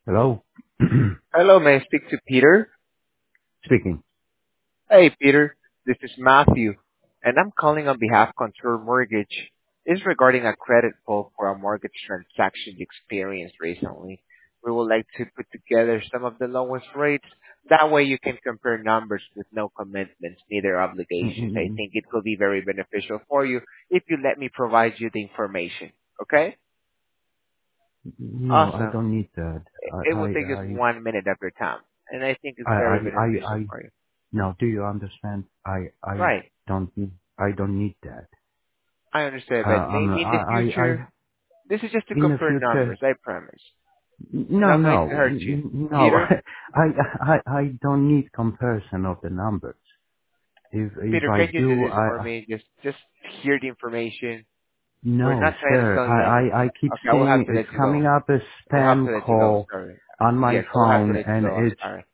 Hello? Hello, may I speak to Peter? Speaking. Hey, Peter. This is Matthew, and I'm calling on behalf of Contour Mortgage. This is regarding a credit pull for a mortgage transaction you experienced recently. We would like to put together some of the lowest rates. That way you can compare numbers with no commitments, neither obligations. I Mm-mm. think it could be very beneficial for you if you let me provide you the information. Okay? No, I Awesome. don't need that. It will take just 1 minute of your time, and I think it's very beneficial for you. no, do you understand? Right. I don't need that. I understand, but maybe in the future, this is just to In the compare future, numbers, I promise. It's no, not going to no, hurt you. no, Peter, I don't need comparison of the numbers. If Peter, I can you do do, this for me? Just hear the information. We're no, not trying to sir, sell you I anything. keep Okay, I will have seeing to it's let you coming go. up as I will have spam to let you go. call Sorry. on my Yes, I will have to phone let you and go. I'm it's sorry.